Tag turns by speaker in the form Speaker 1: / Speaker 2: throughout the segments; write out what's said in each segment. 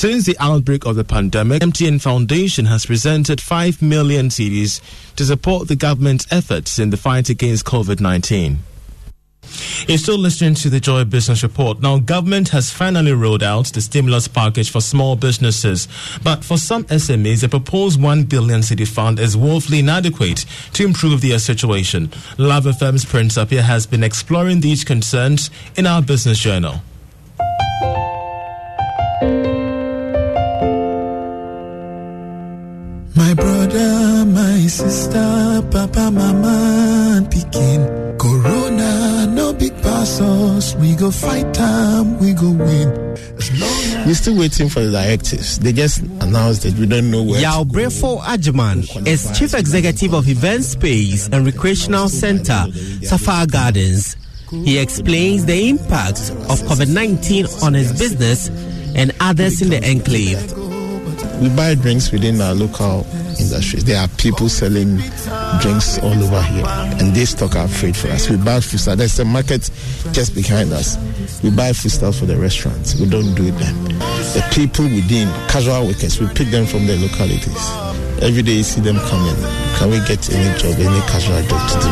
Speaker 1: Since the outbreak of the pandemic, MTN Foundation has presented 5 million cedis to support the government's efforts in the fight against COVID-19. You're still listening to the Joy Business Report. Now, government has finally rolled out the stimulus package for small businesses. But for some SMEs, the proposed 1 billion cedi fund is woefully inadequate to improve their situation. Love FM's Prince Appiah has been exploring these concerns in our business journal.
Speaker 2: My brother, my sister, papa, mama, and pikin. Corona, no big passos. We go fight time, we go win.
Speaker 3: We're still waiting for the directives. They just announced that we don't know where.
Speaker 4: Yao Brefo Ajiman is Chief Executive of Event Space and Recreational Center, Safar Gardens. He explains the impact of COVID-19 on his business and others in the enclave.
Speaker 3: We buy drinks within our local industries. There are people selling drinks all over here, and they stock our freight for us. We buy foodstuffs. There's a market just behind us. We buy foodstuffs for the restaurants. We don't do them. The people within, casual workers, we pick them from their localities. Every day you see them coming. Can we get any job, any casual job to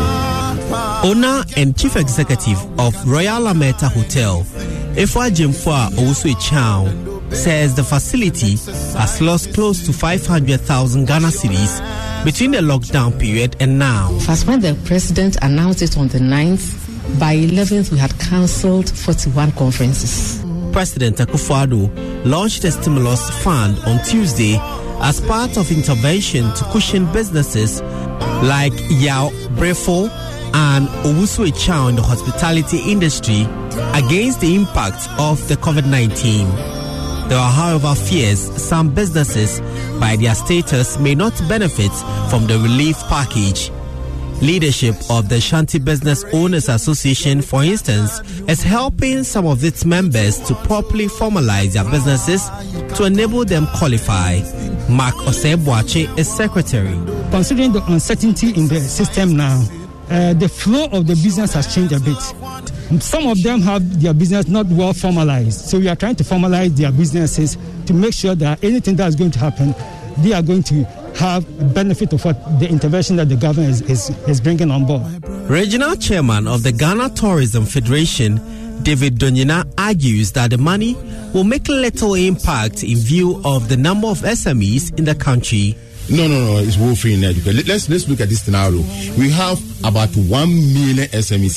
Speaker 3: do?
Speaker 4: Owner and Chief Executive of Royal Lameta Hotel, Efwa Jemfwa Owusu Chow, says the facility has lost close to 500,000 Ghana cedis between the lockdown period and now.
Speaker 5: First, when the president announced it on the 9th, by 11th we had cancelled 41 conferences.
Speaker 4: President Akufo-Addo launched a stimulus fund on Tuesday as part of intervention to cushion businesses like Yao Brefo and Owusu Chow in the hospitality industry against the impact of the COVID-19. There are, however, fears some businesses, by their status, may not benefit from the relief package. Leadership of the Shanti Business Owners Association, for instance, is helping some of its members to properly formalize their businesses to enable them qualify. Mark Osebwache is secretary.
Speaker 6: Considering the uncertainty in the system now, the flow of the business has changed a bit. Some of them have their business not well formalized. So we are trying to formalize their businesses to make sure that anything that is going to happen, they are going to have a benefit of what the intervention that the government is bringing on board.
Speaker 4: Regional Chairman of the Ghana Tourism Federation, David Donyina, argues that the money will make little impact in view of the number of SMEs in the country.
Speaker 7: No, it's woefully inadequate. Let's look at this scenario. We have about 1 million SMEs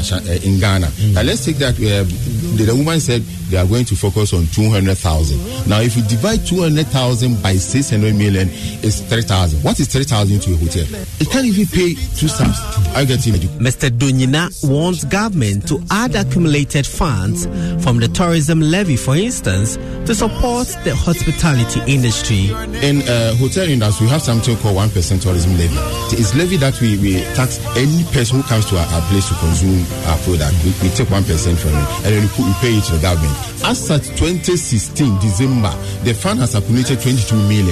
Speaker 7: in Ghana. Now let's take that. The woman said they are going to focus on 200,000. Now, if you divide 200,000 by 600 million, it's 3,000. What is 3,000 to a hotel? It can't even pay 2 staffs. I get it.
Speaker 4: Mr. Donyina wants government to add accumulated funds from the tourism levy, for instance, to support the hospitality industry.
Speaker 7: In hotel industry, we have something called 1% tourism levy. It's levy that we tax any person who comes to our place to consume our product. We take 1% from it, and then we pay it to the government. As at 2016 December, the fund has accumulated 22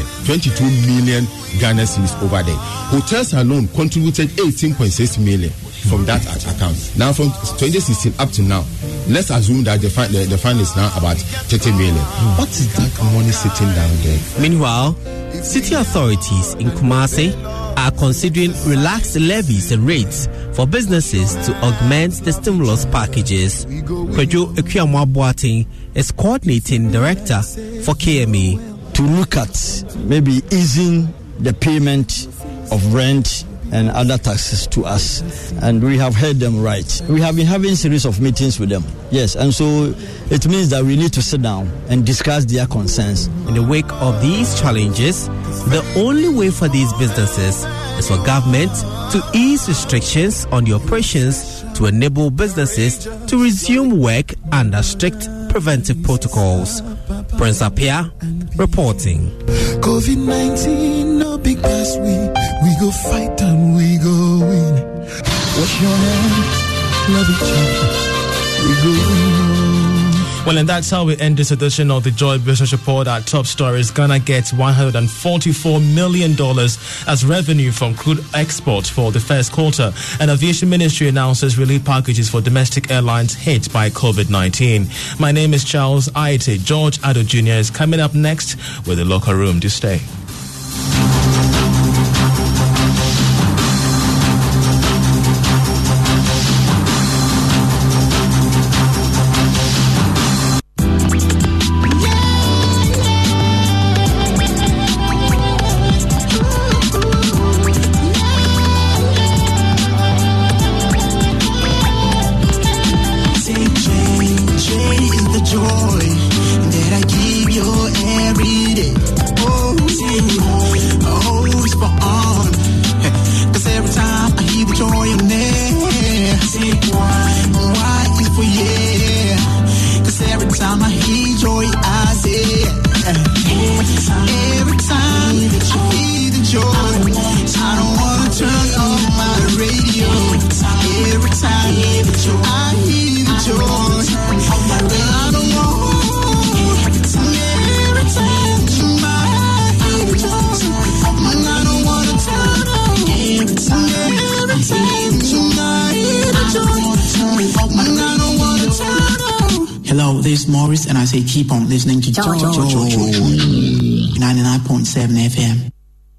Speaker 7: million Ghana cedis over there. Hotels alone contributed 18.6 million from that account. Now, from 2016 up to now, let's assume that the fund is now about 30 million. What is that money sitting down there?
Speaker 4: Meanwhile, city authorities in Kumasi are considering relaxed levies and rates for businesses to augment the stimulus packages. Kwejo Ekwamwa-Boateng is coordinating director for KMA.
Speaker 8: To look at maybe easing the payment of rent and other taxes to us, and we have heard them right. We have been having a series of meetings with them, yes, and so it means that we need to sit down and discuss their concerns.
Speaker 4: In the wake of these challenges, the only way for these businesses is for government to ease restrictions on the operations to enable businesses to resume work under strict preventive protocols. Prince Appiah reporting.
Speaker 2: COVID-19, no big pass, we go fight and we go win. Wash your hands, love each other, we go win.
Speaker 1: Well, and that's how we end this edition of the Joy Business Report. Our top stories: Ghana gets $144 million as revenue from crude exports for the first quarter. And Aviation Ministry announces relief packages for domestic airlines hit by COVID-19. My name is Charles Aite. George Addo Jr. is coming up next with the Locker Room. To stay.
Speaker 9: Hello, this is Morris, and I say keep on listening to Joy 99.7 FM.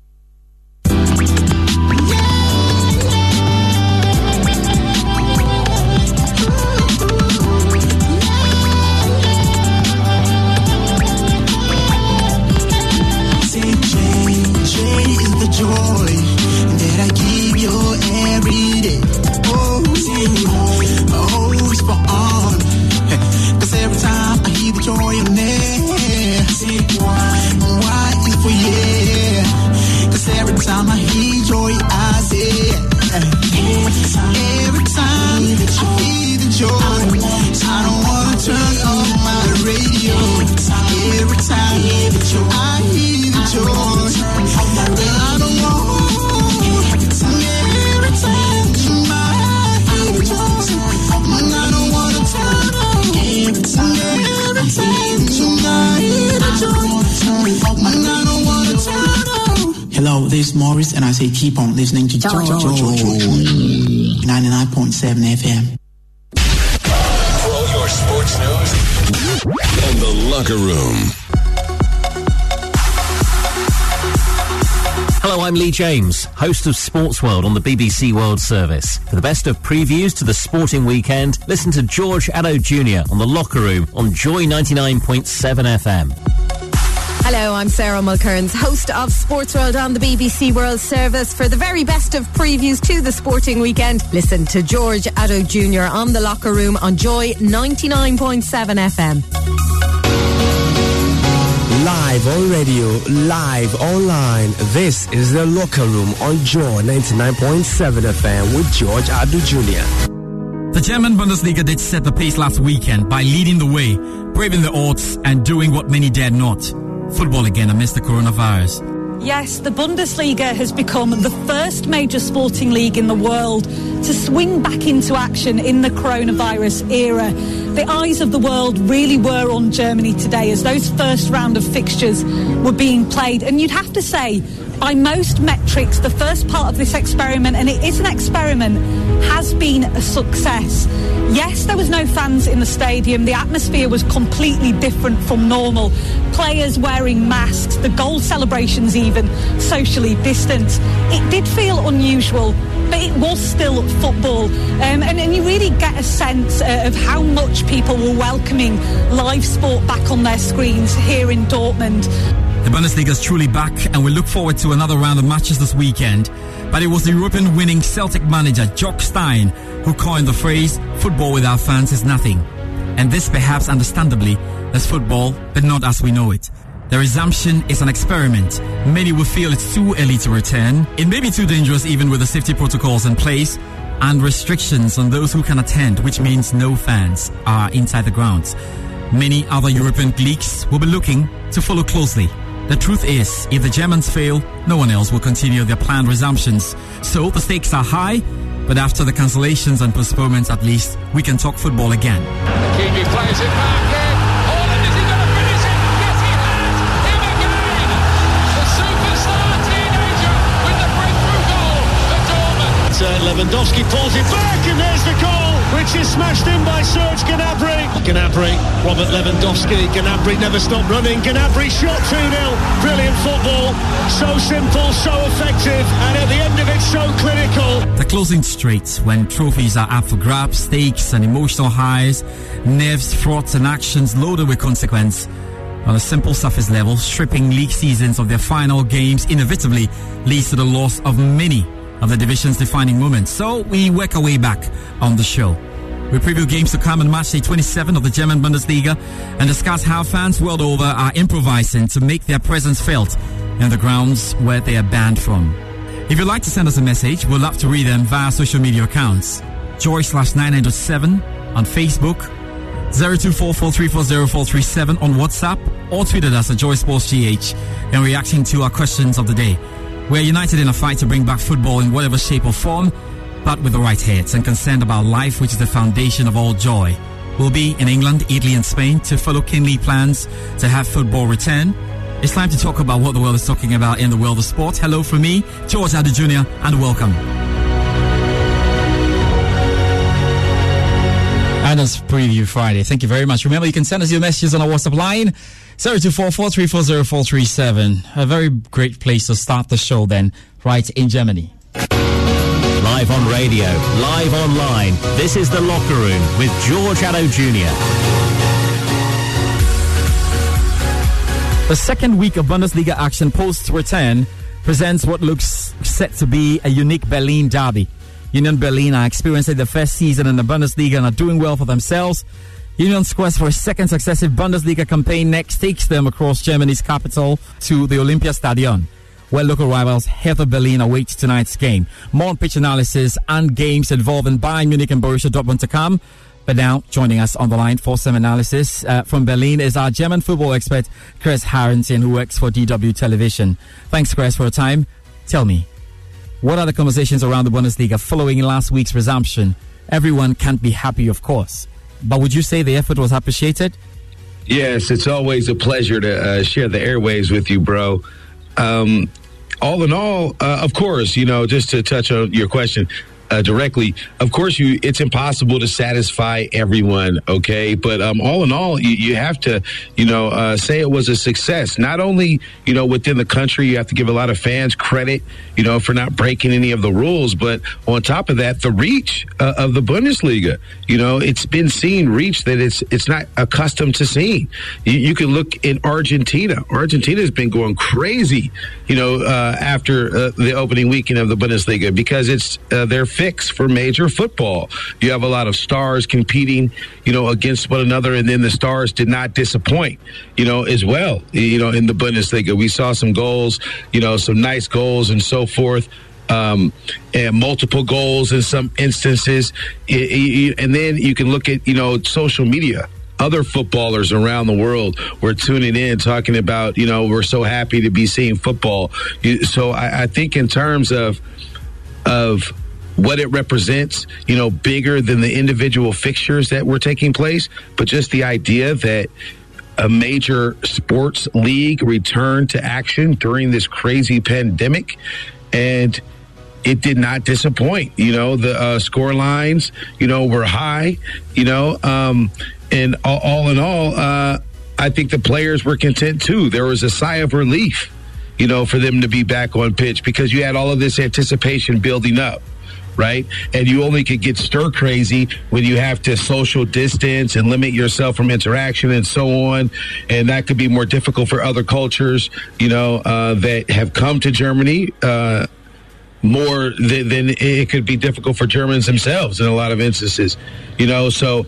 Speaker 9: Hello, this is Morris, and I say keep on listening to Joy 99.7 FM.
Speaker 10: For all your sports news and the Locker Room.
Speaker 11: Hello, I'm Lee James, host of Sports World on the BBC World Service. For the best of previews to the sporting weekend, listen to George Addo Jr. on the Locker Room on Joy 99.7 FM.
Speaker 12: Hello, I'm Sarah Mulkerns, host of Sports World on the BBC World Service. For the very best of previews to the sporting weekend, listen to George Addo Jr. on the Locker Room on Joy 99.7 FM.
Speaker 13: Live on radio, live online. This is the Locker Room on Joy 99.7 FM with George Addo Jr.
Speaker 14: The German Bundesliga did set the pace last weekend by leading the way, braving the odds and doing what many dared not. Football again amidst the coronavirus.
Speaker 15: Yes, the Bundesliga has become the first major sporting league in the world to swing back into action in the coronavirus era. The eyes of the world really were on Germany today as those first round of fixtures were being played. And you'd have to say, by most metrics, the first part of this experiment, and it is an experiment, has been a success. Yes, there was no fans in the stadium. The atmosphere was completely different from normal. Players wearing masks, the goal celebrations even socially distanced. It did feel unusual, but it was still football. And you really get a sense of how much people were welcoming live sport back on their screens here in Dortmund.
Speaker 14: The Bundesliga is truly back, and we look forward to another round of matches this weekend. But it was the European-winning Celtic manager Jock Stein who coined the phrase, "Football without fans is nothing." And this perhaps understandably, as football, but not as we know it. The resumption is an experiment. Many will feel it's too early to return. It may be too dangerous even with the safety protocols in place and restrictions on those who can attend, which means no fans are inside the grounds. Many other European leagues will be looking to follow closely. The truth is, if the Germans fail, no one else will continue their planned resumptions. So the stakes are high, but after the cancellations and postponements, at least we can talk football again.
Speaker 16: Kiki plays it back in. Lewandowski pulls it back, and there's the goal, which is smashed in by Serge Gnabry. Robert Lewandowski. Gnabry never stopped running. Gnabry shot 2-0. Brilliant football. So simple, so effective, and at the end of it, so clinical.
Speaker 14: The closing straight when trophies are up for grabs, stakes and emotional highs, nerves, fraughts and actions loaded with consequence. On a simple surface level, stripping league seasons of their final games inevitably leads to the loss of many of the division's defining moments. So we work our way back on the show. We preview games to come on March 27 of the German Bundesliga and discuss how fans world over are improvising to make their presence felt in the grounds where they are banned from. If you'd like to send us a message, we'll love to read them via social media accounts. Joy/907 on Facebook, 0244340437 on WhatsApp, or tweeted us at JoySportsGH and reacting to our questions of the day. We're united in a fight to bring back football in whatever shape or form, but with the right heads and concerned about life, which is the foundation of all joy. We'll be in England, Italy and Spain to follow keenly plans to have football return. It's time to talk about what the world is talking about in the world of sport. Hello from me, George Addo Jr., and welcome. And it's Preview Friday. Thank you very much. Remember, you can send us your messages on our WhatsApp line, 0244340437. A very great place to start the show then, right in Germany.
Speaker 11: Live on radio, live online. This is The Locker Room with George Addo Jr.
Speaker 14: The second week of Bundesliga action post-return presents what looks set to be a unique Berlin derby. Union Berlin are experiencing their first season in the Bundesliga and are doing well for themselves. Union's quest for a second successive Bundesliga campaign next takes them across Germany's capital to the Olympiastadion, where local rivals Hertha Berlin await tonight's game. More on-pitch analysis and games involving Bayern Munich and Borussia Dortmund to come. But now, joining us on the line for some analysis from Berlin is our German football expert, Chris Harrington, who works for DW Television. Thanks, Chris, for your time. Tell me, what are the conversations around the Bundesliga following last week's resumption? Everyone can't be happy, of course. But would you say the effort was appreciated?
Speaker 17: Yes, it's always a pleasure to share the airwaves with you, bro. All in all, of course, just to touch on your question directly, of course, it's impossible to satisfy everyone, okay? But all in all, you have to, say it was a success. Not only, within the country, you have to give a lot of fans credit, for not breaking any of the rules. But on top of that, the reach of the Bundesliga, it's been seen reach that it's not accustomed to seeing. You can look in Argentina. Argentina's been going crazy, after the opening weekend of the Bundesliga because it's their fix for major football. You have a lot of stars competing, against one another, and then the stars did not disappoint, as well, in the Bundesliga. We saw some goals, some nice goals and so forth, and multiple goals in some instances. And then you can look at, social media. Other footballers around the world were tuning in, talking about, we're so happy to be seeing football. So I think in terms of what it represents, bigger than the individual fixtures that were taking place, but just the idea that a major sports league returned to action during this crazy pandemic, and it did not disappoint. The score lines, were high, and all in all, I think the players were content too. There was a sigh of relief, for them to be back on pitch because you had all of this anticipation building up. Right? And you only could get stir crazy when you have to social distance and limit yourself from interaction and so on. And that could be more difficult for other cultures, that have come to Germany, more than it could be difficult for Germans themselves in a lot of instances, So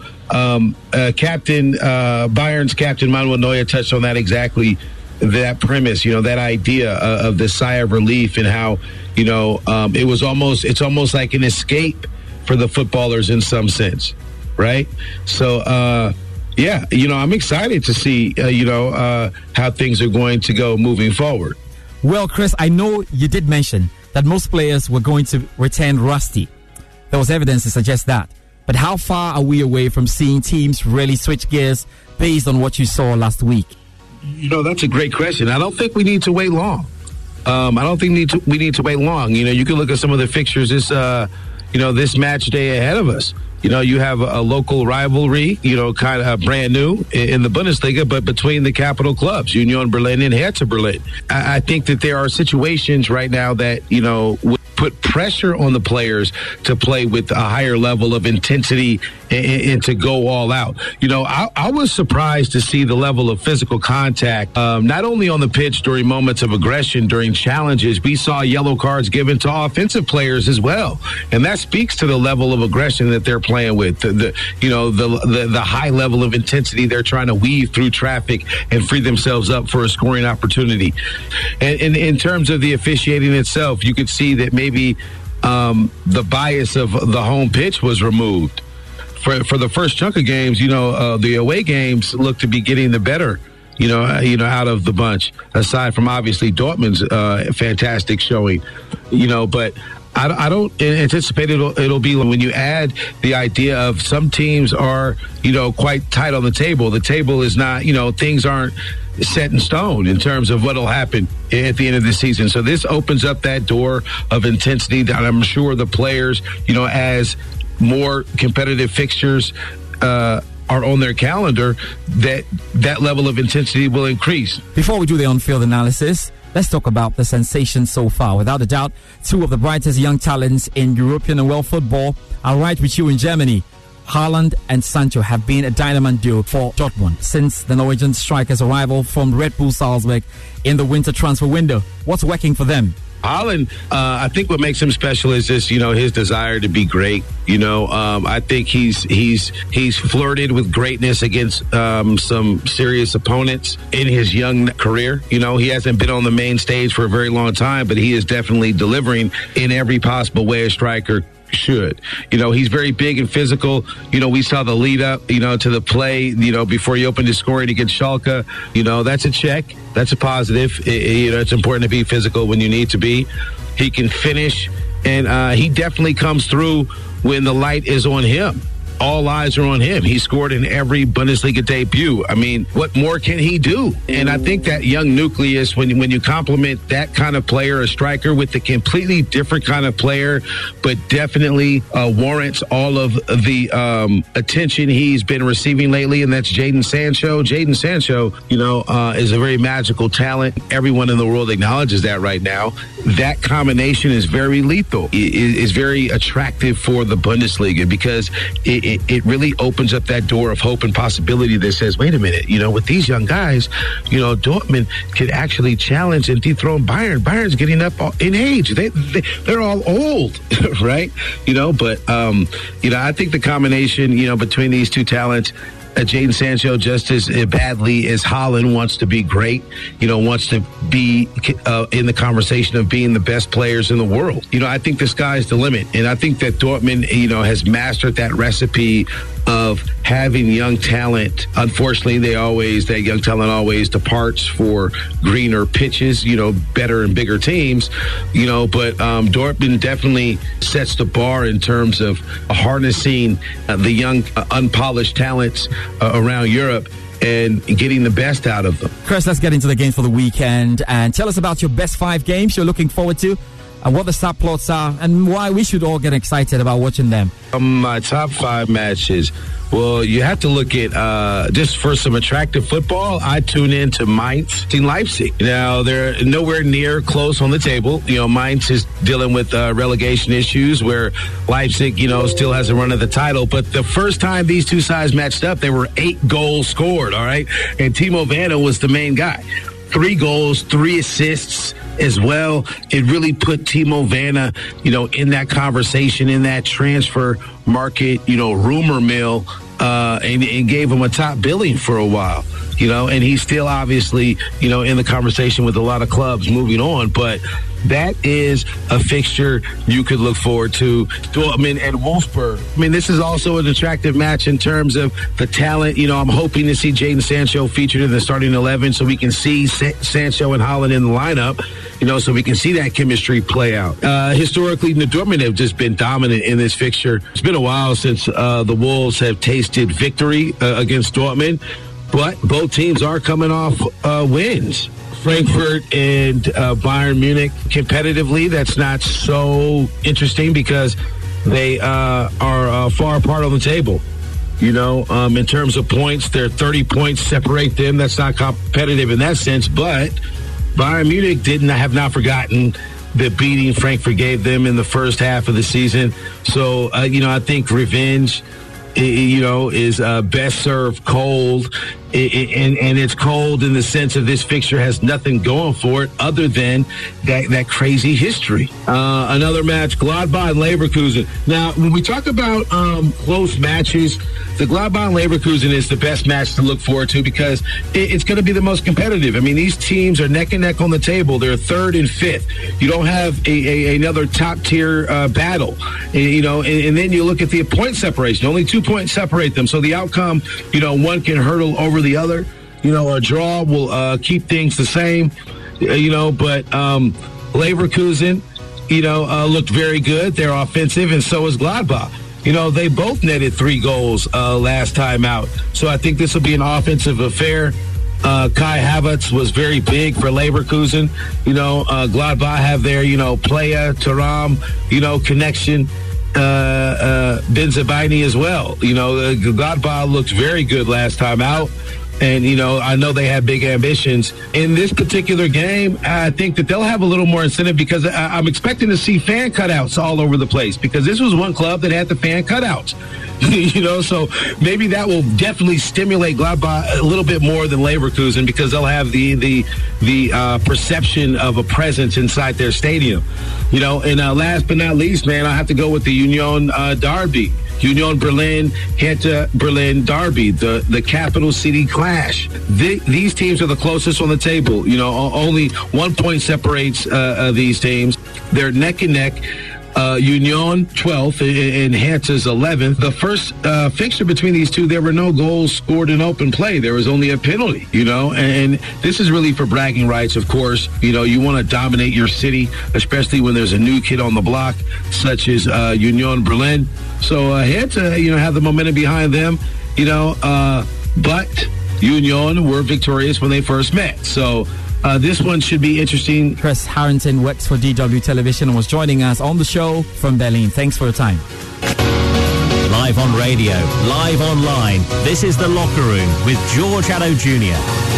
Speaker 17: Bayern's captain Manuel Neuer touched on that exactly. That premise, that idea of the sigh of relief and how, it's almost like an escape for the footballers in some sense, right? So, I'm excited to see, how things are going to go moving forward.
Speaker 14: Well, Chris, I know you did mention that most players were going to return rusty. There was evidence to suggest that. But how far are we away from seeing teams really switch gears based on what you saw last week?
Speaker 17: That's a great question. I don't think we need to wait long. I don't think we need to wait long. You can look at some of the fixtures this this match day ahead of us. You have a local rivalry, kind of brand new in the Bundesliga, but between the capital clubs, Union Berlin and Hertha Berlin. I think that there are situations right now that, would put pressure on the players to play with a higher level of intensity and to go all out. I was surprised to see the level of physical contact, not only on the pitch during moments of aggression, during challenges. We saw yellow cards given to offensive players as well. And that speaks to the level of aggression that they're playing with, the high level of intensity they're trying to weave through traffic and free themselves up for a scoring opportunity. And in terms of the officiating itself, you could see that maybe the bias of the home pitch was removed. For the first chunk of games, the away games look to be getting the better, out of the bunch, aside from obviously Dortmund's fantastic showing, but I don't anticipate it'll be when you add the idea of some teams are, quite tight on the table. The table is not, things aren't set in stone in terms of what'll happen at the end of the season. So this opens up that door of intensity that I'm sure the players, as more competitive fixtures are on their calendar, that level of intensity will increase.
Speaker 14: Before we do the on-field analysis, let's talk about the sensation so far. Without a doubt, two of the brightest young talents in European and world football are right with you in Germany. Haaland and Sancho have been a dynamite duo for Dortmund since the Norwegian striker's arrival from Red Bull Salzburg in the winter transfer window. What's working for them?
Speaker 17: Haaland, I think what makes him special is this, his desire to be great. I think he's flirted with greatness against some serious opponents in his young career. He hasn't been on the main stage for a very long time, but he is definitely delivering in every possible way a striker should. He's very big and physical. We saw the lead up, to the play, before he opened his scoring against Schalke. That's a check. That's a positive. It's important to be physical when you need to be. He can finish, and he definitely comes through when the light is on him. All eyes are on him. He scored in every Bundesliga debut. I mean, what more can he do? And I think that young nucleus, when you complement that kind of player, a striker, with a completely different kind of player, but definitely warrants all of the attention he's been receiving lately, and that's Jadon Sancho. Jadon Sancho, is a very magical talent. Everyone in the world acknowledges that right now. That combination is very lethal. It is very attractive for the Bundesliga because it really opens up that door of hope and possibility that says, wait a minute, with these young guys, Dortmund could actually challenge and dethrone Bayern. Bayern's getting up in age. They're all old, right? But I think the combination, between these two talents, Jadon Sancho, just as badly as Haaland wants to be great, wants to be in the conversation of being the best players in the world. I think the sky's the limit. And I think that Dortmund, has mastered that recipe of having young talent. Unfortunately, that young talent always departs for greener pitches, better and bigger teams, but Dortmund definitely sets the bar in terms of harnessing the young, unpolished talents around Europe and getting the best out of them.
Speaker 14: Chris, let's get into the games for the weekend and tell us about your best 5 games you're looking forward to, and what the subplots are, and why we should all get excited about watching them.
Speaker 17: My top 5 matches. Well, you have to look at, just for some attractive football, I tune in to Mainz and Leipzig. Now, they're nowhere near close on the table. Mainz is dealing with relegation issues where Leipzig, still has a run at the title. But the first time these two sides matched up, there were 8 goals scored, all right? And Timo Werner was the main guy. 3 goals, 3 assists as well. It really put Timo Werner, in that conversation, in that transfer market, rumor mill, and gave him a top billing for a while, and he's still obviously, in the conversation with a lot of clubs moving on, but that is a fixture you could look forward to. Dortmund and Wolfsburg. I mean, this is also an attractive match in terms of the talent. I'm hoping to see Jadon Sancho featured in the starting 11 so we can see Sancho and Haaland in the lineup, so we can see that chemistry play out. Historically, the Dortmund have just been dominant in this fixture. It's been a while since the Wolves have tasted victory against Dortmund, but both teams are coming off wins. Frankfurt and Bayern Munich competitively, that's not so interesting because they are far apart on the table. You know, in terms of points, they're 30 points separate them. That's not competitive in that sense. But Bayern Munich have not forgotten the beating Frankfurt gave them in the first half of the season. So, I think revenge, is best served cold. And it's cold in the sense of this fixture has nothing going for it other than that crazy history. Another match, Gladbach and Leverkusen. Now, when we talk about close matches, the Gladbach and Leverkusen is the best match to look forward to because it's going to be the most competitive. I mean, these teams are neck and neck on the table. They're third and fifth. You don't have another top-tier battle. And then you look at the point separation. Only 2 points separate them. So the outcome, one can hurdle over the other. A draw will keep things the same, but Leverkusen, looked very good. They're offensive, and so is Gladbach. They both netted 3 goals last time out. So I think this will be an offensive affair. Kai Havertz was very big for Leverkusen. Gladbach have their, Playa, Thuram, connection. Benzabaini as well. Gladbach looked very good last time out. And, I know they have big ambitions. In this particular game, I think that they'll have a little more incentive because I'm expecting to see fan cutouts all over the place because this was one club that had the fan cutouts. So maybe that will definitely stimulate Gladbach a little bit more than Leverkusen because they'll have the perception of a presence inside their stadium. And last but not least, man, I have to go with the Union derby. Union Berlin, Hertha Berlin derby, the capital city clash. These teams are the closest on the table. Only 1 point separates these teams. They're neck and neck. Union 12th and Hertha's 11th. The first fixture between these two, there were no goals scored in open play. There was only a penalty, and this is really for bragging rights, of course. You want to dominate your city, especially when there's a new kid on the block, such as Union Berlin. So Hertha, have the momentum behind them, but Union were victorious when they first met. So this one should be interesting.
Speaker 14: Chris Harrington works for DW Television and was joining us on the show from Berlin. Thanks for your time.
Speaker 11: Live on radio, live online. This is The Locker Room with George Addo Jr.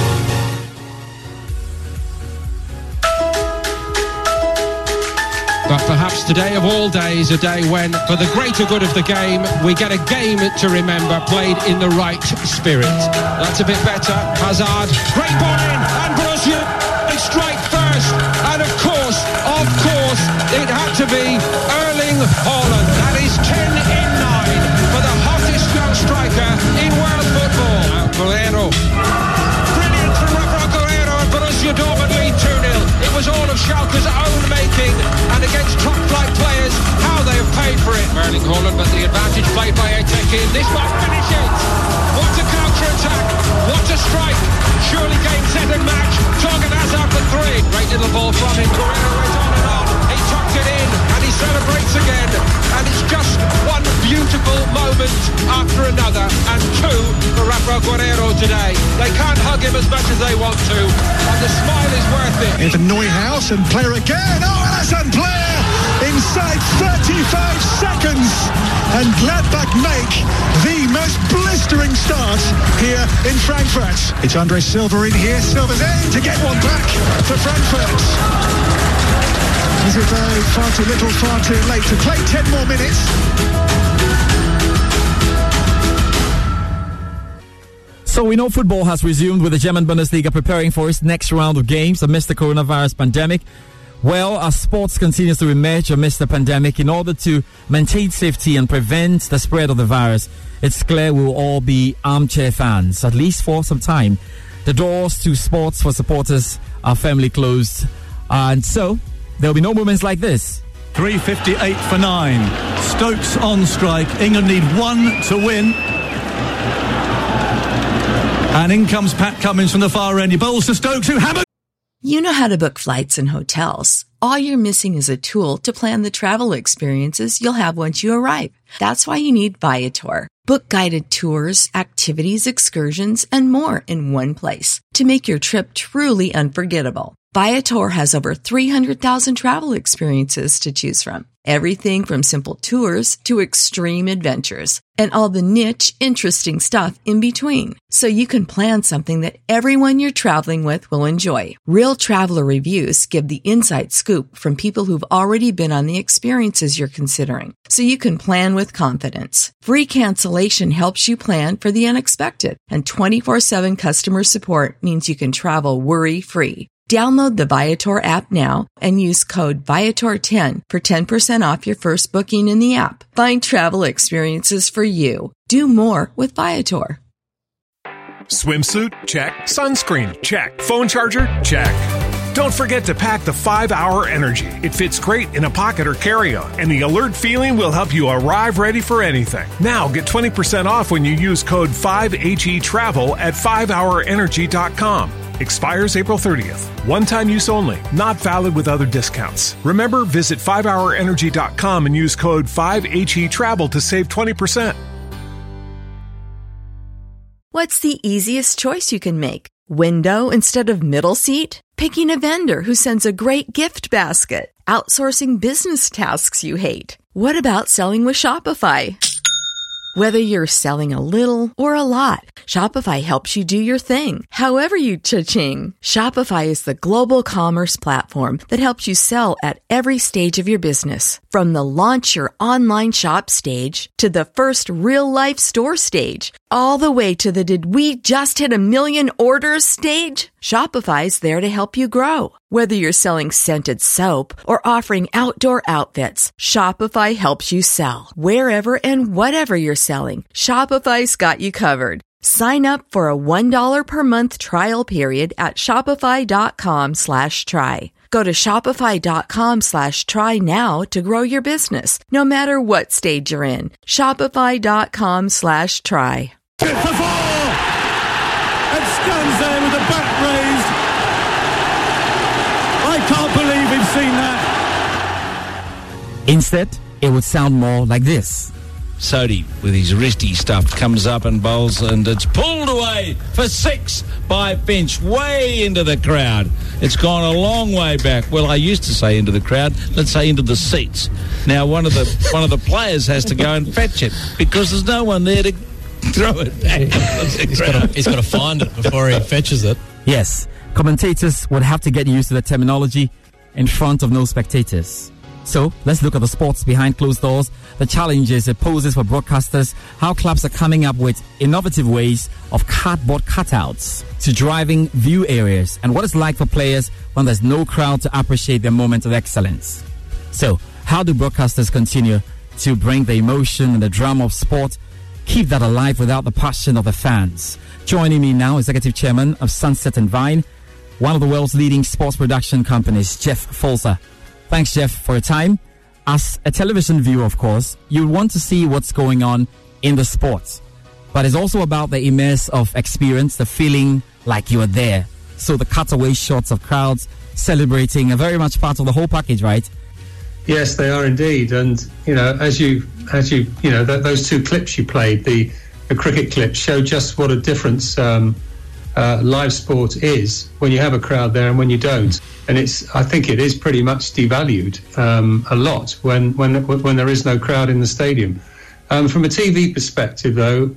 Speaker 18: But perhaps today of all days, a day when, for the greater good of the game, we get a game to remember played in the right spirit. That's a bit better. Hazard, great ball in, and Borussia, they strike first. And of course, it had to be Erling Haaland. That is 10 in 9 for the hottest young striker in world football. Aguero. Brilliant from Rafa Aguero, and Borussia Dortmund lead 2-0. It was all of Schalke's own making, and against top-flight players, how they have paid for it. Erling Haaland, but the advantage played by Etekin. This must finish it. What a counter-attack. What a strike. Surely game, set and match. Torgan Hazard for 3. Great little ball from him. Guerrero went on and on. He tucked it in, and he celebrates again. And it's just one beautiful moment after another. And 2 for Rafa Guerrero today. They can't hug him as much as they want to. And the smile is worth it.
Speaker 16: Into Neuhaus and Player again. Oh, Alassane Player inside 35 seconds. And Gladbach make the most blistering start here in Frankfurt. It's Andre Silva in here. Silva's in to get one back for Frankfurt. Is it far too little, far too late to play 10 more minutes?
Speaker 14: So we know football has resumed with the German Bundesliga preparing for its next round of games amidst the coronavirus pandemic. Well, as sports continues to emerge amidst the pandemic in order to maintain safety and prevent the spread of the virus, it's clear we'll all be armchair fans, at least for some time. The doors to sports for supporters are firmly closed, and so there'll be no moments like this.
Speaker 19: 3:58 for 9. Stokes on strike. England need 1 to win. And in comes Pat Cummins from the far end. He bowls to Stokes, who hammered.
Speaker 20: You know how to book flights and hotels. All you're missing is a tool to plan the travel experiences you'll have once you arrive. That's why you need Viator. Book guided tours, activities, excursions, and more in one place to make your trip truly unforgettable. Viator has over 300,000 travel experiences to choose from. Everything from simple tours to extreme adventures and all the niche, interesting stuff in between. So you can plan something that everyone you're traveling with will enjoy. Real traveler reviews give the inside scoop from people who've already been on the experiences you're considering. So you can plan with confidence. Free cancellation helps you plan for the unexpected. And 24/7 customer support means you can travel worry-free. Download the Viator app now and use code Viator10 for 10% off your first booking in the app. Find travel experiences for you. Do more with Viator.
Speaker 21: Swimsuit? Check. Sunscreen? Check. Phone charger? Check. Don't forget to pack the 5-Hour Energy. It fits great in a pocket or carry-on, and the alert feeling will help you arrive ready for anything. Now get 20% off when you use code 5HETRAVEL at 5hourenergy.com. Expires April 30th. One-time use only. Not valid with other discounts. Remember, visit 5hourenergy.com and use code 5HETRAVEL to save 20%.
Speaker 20: What's the easiest choice you can make? Window instead of middle seat? Picking a vendor who sends a great gift basket? Outsourcing business tasks you hate? What about selling with Shopify? Whether you're selling a little or a lot, Shopify helps you do your thing, however you cha-ching. Shopify is the global commerce platform that helps you sell at every stage of your business. From the launch your online shop stage to the first real-life store stage, all the way to the did we just hit 1 million orders stage. Shopify's there to help you grow. Whether you're selling scented soap or offering outdoor outfits, Shopify helps you sell. Wherever and whatever you're selling, Shopify's got you covered. Sign up for a $1 per month trial period at shopify.com/try. Go to shopify.com/try now to grow your business, no matter what stage you're in. Shopify.com/try.
Speaker 19: And stands there with the back raised. I can't believe we've seen that.
Speaker 14: Instead, it would sound more like this.
Speaker 22: Sodhi, with his wristy stuff, comes up and bowls, and it's pulled away for 6 by Finch, way into the crowd. It's gone a long way back. Well, I used to say into the crowd. Let's say into the seats. Now, one of the players has to go and fetch it because there's no one there to throw it back.
Speaker 23: He's got to find it before he fetches it.
Speaker 14: Yes, commentators would have to get used to the terminology in front of no spectators. So, let's look at the sports behind closed doors, the challenges it poses for broadcasters, how clubs are coming up with innovative ways of cardboard cutouts to driving view areas, and what it's like for players when there's no crowd to appreciate their moment of excellence. So, how do broadcasters continue to bring the emotion and the drama of sport, keep that alive without the passion of the fans? Joining me now, Executive Chairman of Sunset and Vine, one of the world's leading sports production companies, Jeff Folser. Thanks, Jeff, for your time. As a television viewer, of course, you want to see what's going on in the sport. But it's also about the immerse of experience, the feeling like you are there. So the cutaway shots of crowds celebrating are very much part of the whole package, right?
Speaker 24: Yes, they are indeed. And, you know, as you know, those two clips you played, the cricket clips, show just what a difference live sport is when you have a crowd there and when you don't. And I think it is pretty much devalued a lot when there is no crowd in the stadium. From a TV perspective, though,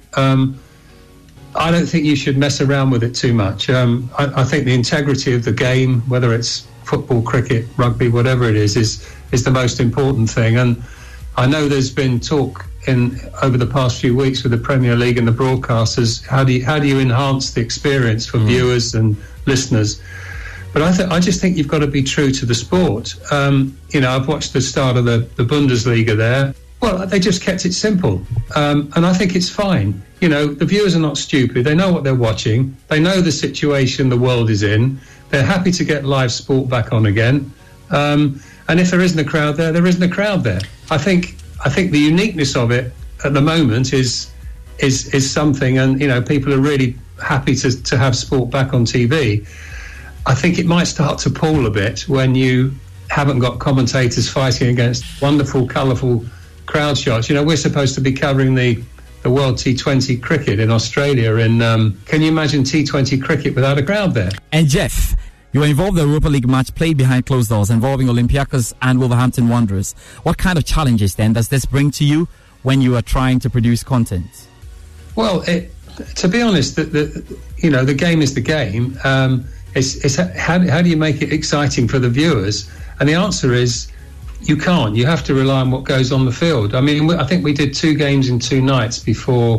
Speaker 24: I don't think you should mess around with it too much. I think the integrity of the game, whether it's football, cricket, rugby, whatever it is the most important thing. And I know there's been talk over the past few weeks with the Premier League and the broadcasters. How do you enhance the experience for viewers and listeners? But I just think you've got to be true to the sport. You know, I've watched the start of the Bundesliga there. Well, they just kept it simple. And I think it's fine. You know, the viewers are not stupid. They know what they're watching. They know the situation the world is in. They're happy to get live sport back on again. And if there isn't a crowd there, there isn't a crowd there. I think the uniqueness of it at the moment is something, and you know, people are really happy to have sport back on TV. I think it might start to pall a bit when you haven't got commentators fighting against wonderful, colourful crowd shots. You know, we're supposed to be covering the World T20 cricket in Australia. Can you imagine T20 cricket without a crowd there?
Speaker 14: And Jeff, You were involved in the Europa League match played behind closed doors involving Olympiacos and Wolverhampton Wanderers. What kind of challenges then does this bring to you when you are trying to produce content?
Speaker 24: Well, to be honest, the game is the game. It's how do you make it exciting for the viewers? And the answer is you can't. You have to rely on what goes on the field. I mean, I think we did 2 games in 2 nights before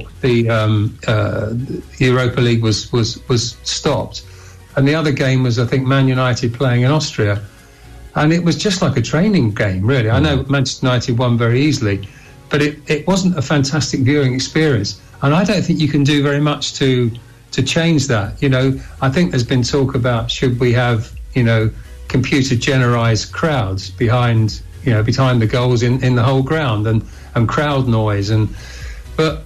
Speaker 24: the Europa League was stopped. And the other game was, I think, Man United playing in Austria. And it was just like a training game, really. I know Manchester United won very easily, but it wasn't a fantastic viewing experience. And I don't think you can do very much to change that. You know, I think there's been talk about should we have, computer-generized crowds behind the goals in the whole ground and crowd noise. But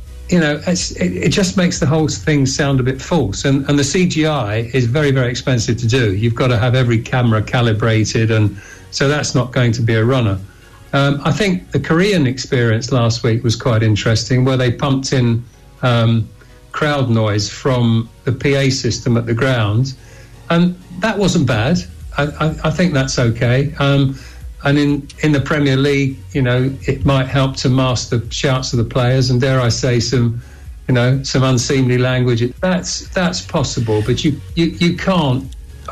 Speaker 24: it just makes the whole thing sound a bit false. And the CGI is very, very expensive to do. You've got to have every camera calibrated, and so that's not going to be a runner. I think the Korean experience last week was quite interesting, where they pumped in crowd noise from the PA system at the ground, and that wasn't bad. I think that's okay. And in the Premier League, it might help to mask the shouts of the players, and dare I say some unseemly language. That's possible, but you can't.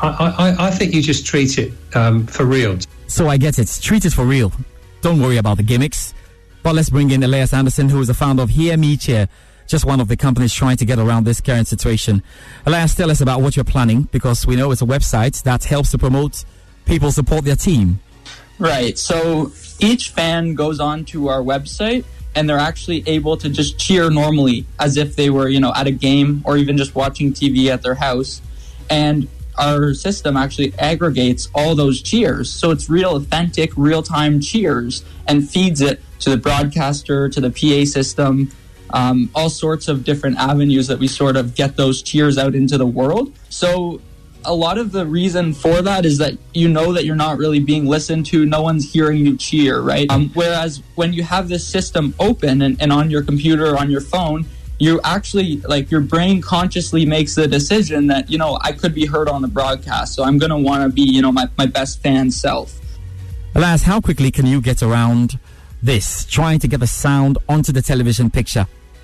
Speaker 24: I think you just treat it for real.
Speaker 14: So I get it. Treat it for real. Don't worry about the gimmicks. But let's bring in Elias Anderson, who is the founder of Hear Me Cheer, just one of the companies trying to get around this current situation. Elias, tell us about what you're planning, because we know it's a website that helps to promote people support their team.
Speaker 3: Right. So each fan goes on to our website, and they're actually able to just cheer normally as if they were, at a game or even just watching TV at their house. And our system actually aggregates all those cheers. So it's real, authentic, real-time cheers, and feeds it to the broadcaster, to the PA system, all sorts of different avenues that we sort of get those cheers out into the world. So a lot of the reason for that is that that you're not really being listened to. No one's hearing you cheer, right? Whereas when you have this system open and on your computer or on your phone, you actually, your brain consciously makes the decision that, I could be heard on the broadcast, so I'm going to want to be, my best fan self.
Speaker 14: Elias, how quickly can you get around this, trying to get the sound onto the television picture?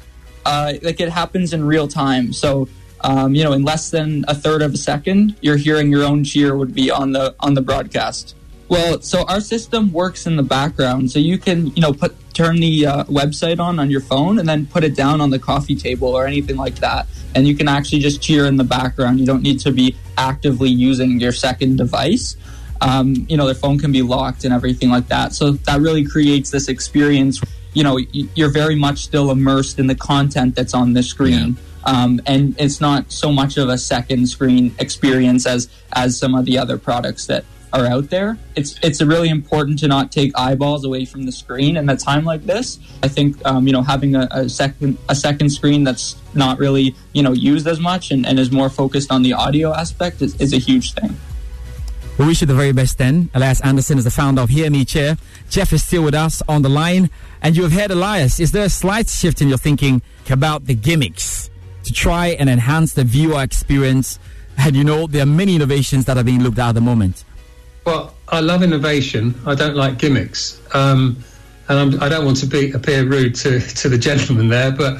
Speaker 3: It happens in real time. So, in less than a third of a second, you're hearing your own cheer would be on the broadcast. Well, so our system works in the background. So you can, turn the website on your phone and then put it down on the coffee table or anything like that. And you can actually just cheer in the background. You don't need to be actively using your second device. Their phone can be locked and everything like that. So that really creates this experience. You're very much still immersed in the content that's on the screen. Yeah. And it's not so much of a second screen experience as some of the other products that are out there. It's really important to not take eyeballs away from the screen in a time like this. I think having a second screen that's not really used as much and is more focused on the audio aspect is a huge thing.
Speaker 14: We wish you the very best then. Elias Anderson is the founder of Hear Me Cheer. Jeff is still with us on the line, and you have heard Elias. Is there a slight shift in your thinking about the gimmicks to try and enhance the viewer experience? And there are many innovations that are being looked at the moment.
Speaker 24: Well, I love innovation. I don't like gimmicks. And I don't want to appear rude to the gentleman there, but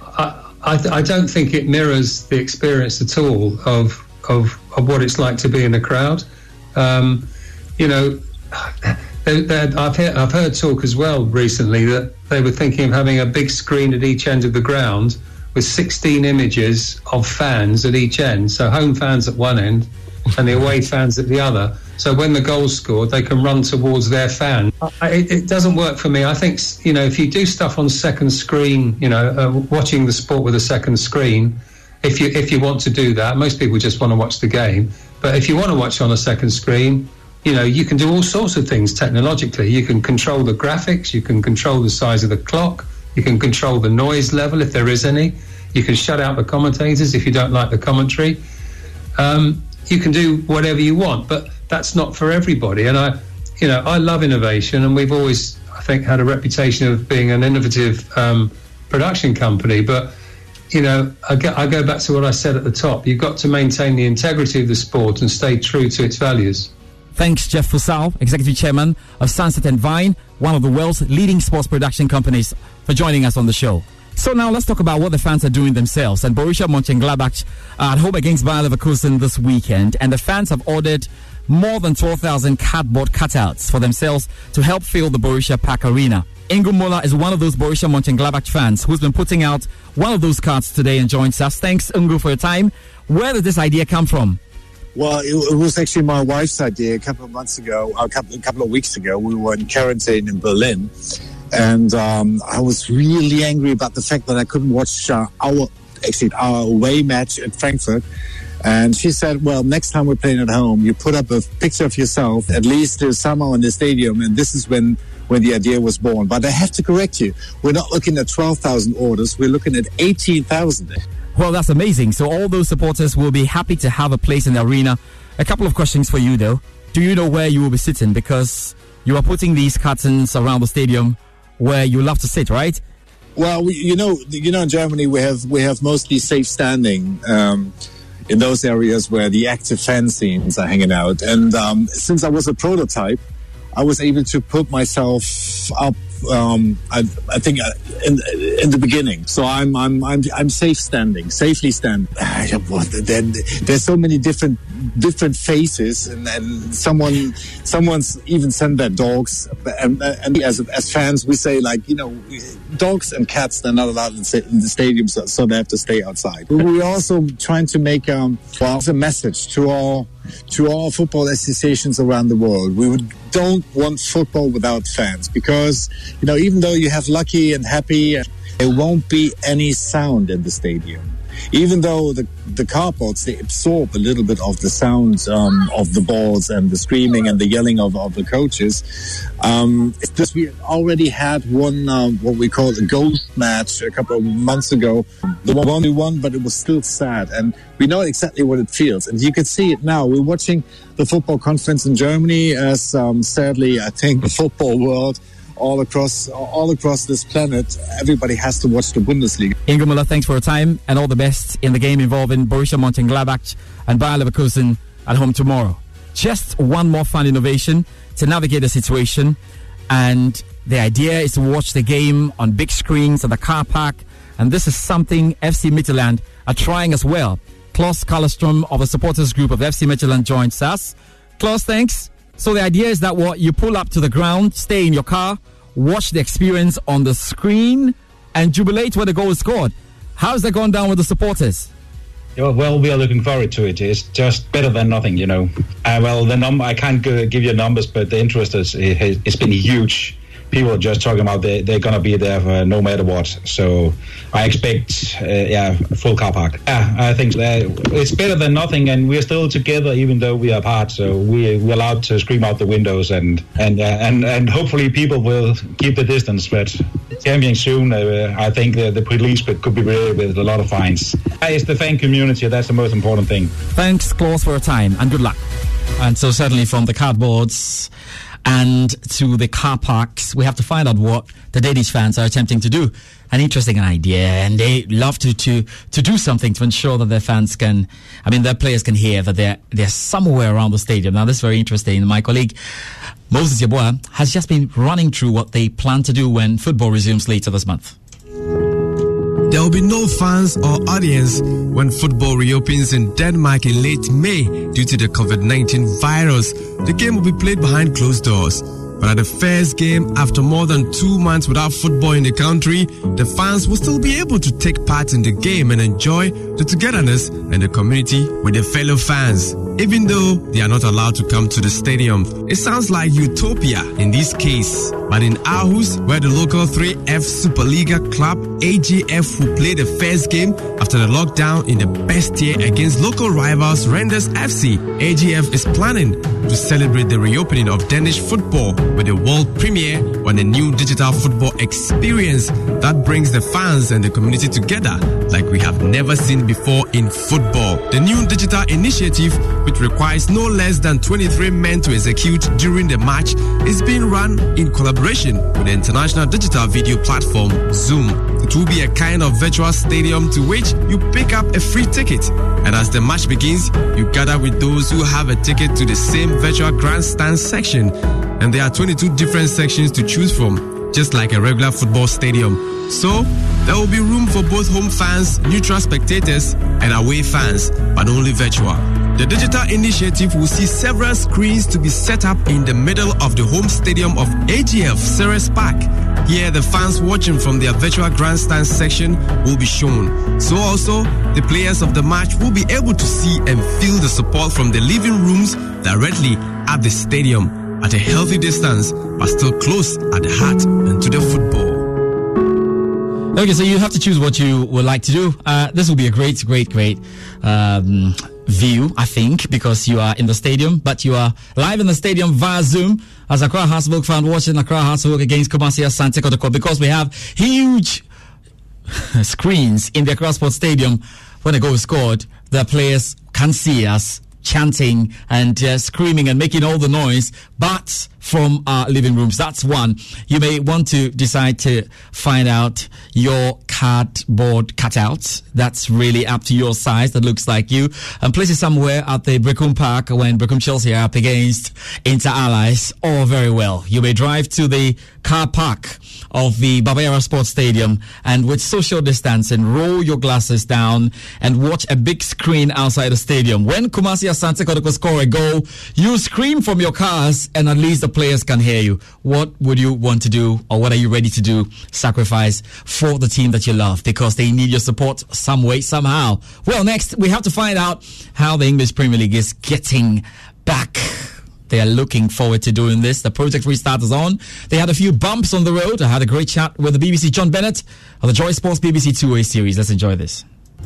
Speaker 24: I don't think it mirrors the experience at all of what it's like to be in a crowd. I've heard talk as well recently that they were thinking of having a big screen at each end of the ground with 16 images of fans at each end. So home fans at one end and the away fans at the other. So when the goal's scored, they can run towards their fan. It doesn't work for me. I think, if you do stuff on second screen, watching the sport with a second screen, if you want to do that, most people just want to watch the game. But if you want to watch on a second screen, you can do all sorts of things technologically. You can control the graphics, you can control the size of the clock, you can control the noise level if there is any. You can shut out the commentators if you don't like the commentary. You can do whatever you want, but that's not for everybody. And I love innovation, and we've always, I think, had a reputation of being an innovative production company. But I go back to what I said at the top. You've got to maintain the integrity of the sport and stay true to its values.
Speaker 14: Thanks, Jeff Fussell, Executive Chairman of Sunset and Vine, one of the world's leading sports production companies, for joining us on the show. So now let's talk about what the fans are doing themselves. And Borussia Mönchengladbach are at home against Bayer Leverkusen this weekend, and the fans have ordered more than 12,000 cardboard cutouts for themselves to help fill the Borussia Park Arena. Ingo Müller is one of those Borussia Mönchengladbach fans who's been putting out one of those cards today and joins us. Thanks, Ingo, for your time. Where did this idea come from?
Speaker 5: Well, it was actually my wife's idea a couple of weeks ago. We were in quarantine in Berlin, and I was really angry about the fact that I couldn't watch our away match at Frankfurt. And she said, well, next time we're playing at home, you put up a picture of yourself, at least somehow in the stadium, and this is when the idea was born. But I have to correct you. We're not looking at 12,000 orders. We're looking at 18,000.
Speaker 14: Well, that's amazing. So all those supporters will be happy to have a place in the arena. A couple of questions for you, though. Do you know where you will be sitting? Because you are putting these curtains around the stadium where you love to sit, right?
Speaker 5: Well, in Germany we have mostly safe standing in those areas where the active fan scenes are hanging out. And since I was a prototype, I was able to put myself up. I think in the beginning, so I'm safely standing. There's so many different faces, and someone's even sent their dogs. And as fans, we say, like, dogs and cats, they're not allowed in the stadium, so they have to stay outside. We're also trying to make a message to all football associations around the world. We don't want football without fans, because even though you have Lucky and Happy, there won't be any sound in the stadium. Even though the cardboards, they absorb a little bit of the sound of the balls and the screaming and the yelling of the coaches. We already had one, what we call a ghost match a couple of months ago. The one we won, but it was still sad. And we know exactly what it feels. And you can see it now. We're watching the football conference in Germany, as sadly, I think the football world all across this planet, everybody has to watch the Bundesliga.
Speaker 14: Ingo Müller, thanks for your time, and all the best in the game involving Borussia Mönchengladbach and Bayer Leverkusen at home tomorrow. Just one more fun innovation to navigate the situation, and the idea is to watch the game on big screens at the car park, and this is something FC Midtjylland are trying as well. Klaus Karlström of the supporters group of FC Midtjylland joins us. Klaus, thanks. So the idea is that you pull up to the ground, stay in your car, watch the experience on the screen, and jubilate when the goal is scored. How's that gone down with the supporters?
Speaker 6: Well, we are looking forward to it. It's just better than nothing, I can't give you numbers, but the interest it's been huge. People are just talking about they're going to be there for no matter what. So I expect, full car park. Yeah, I think it's better than nothing, and we're still together even though we are apart. So we're allowed to scream out the windows, and hopefully people will keep the distance. But coming soon, I think the police could be ready with a lot of fines. It's the fan community. That's the most important thing.
Speaker 14: Thanks, Klaus, for your time, and good luck. And so certainly from the cardboards and to the car parks, we have to find out what the Danish fans are attempting to do. An interesting idea, and they love to do something to ensure that their players can hear that they're somewhere around the stadium. Now, this is very interesting. My colleague Moses Yeboah has just been running through what they plan to do when football resumes later this month.
Speaker 13: There will be no fans or audience when football reopens in Denmark in late May due to the COVID-19 virus. The game will be played behind closed doors. But at the first game, after more than 2 months without football in the country, the fans will still be able to take part in the game and enjoy the togetherness and the community with their fellow fans. Even though they are not allowed to come to the stadium, it sounds like utopia in this case. But in Aarhus, where the local 3F Superliga club AGF will play the first game after the lockdown in the best year against local rivals Randers FC, AGF is planning to celebrate the reopening of Danish football with a world premiere on a new digital football experience that brings the fans and the community together like we have never seen before in football. The new digital initiative, which requires no less than 23 men to execute during the match, is being run in collaboration collaboration with the international digital video platform Zoom. It will be a kind of virtual stadium to which you pick up a free ticket. And as the match begins, you gather with those who have a ticket to the same virtual grandstand section. And there are 22 different sections to choose from, just like a regular football stadium. So, there will be room for both home fans, neutral spectators, and away fans, but only virtual. The digital initiative will see several screens to be set up in the middle of the home stadium of AGF Ceres Park. Here, the fans watching from their virtual grandstand section will be shown. So also, the players of the match will be able to see and feel the support from the living rooms directly at the stadium, at a healthy distance, but still close at the heart and to the football.
Speaker 14: Okay, so you have to choose what you would like to do. This will be a great view, I think, because you are in the stadium, but you are live in the stadium via Zoom as Accra Hearts-Oak fan watching Accra Hearts-Oak against Kumasi Asante Kotoko, because we have huge screens in the Accra Sports Stadium. When a goal is scored, the players can see us chanting and screaming and making all the noise, but from our living rooms. That's one. You may want to decide to find out your cardboard cutouts. That's really up to your size, that looks like you, and place it somewhere at the Brecum Park when Brecum Chelsea are up against Inter Allies. Or very well, you may drive to the car park of the Baba Yara Sports Stadium and with social distancing, roll your glasses down and watch a big screen outside the stadium. When Kumasi Asante Kotoko score a goal, you scream from your cars and at least the players can hear you. What would you want to do, or what are you ready to do? Sacrifice for the team that you love, because they need your support some way, somehow. Well, next we have to find out how the English Premier League is getting back. They are looking forward to doing this. The Project Restart is on. They had a few bumps on the road. I had a great chat with the BBC John Bennett of the Joy Sports BBC 2A series. Let's enjoy this.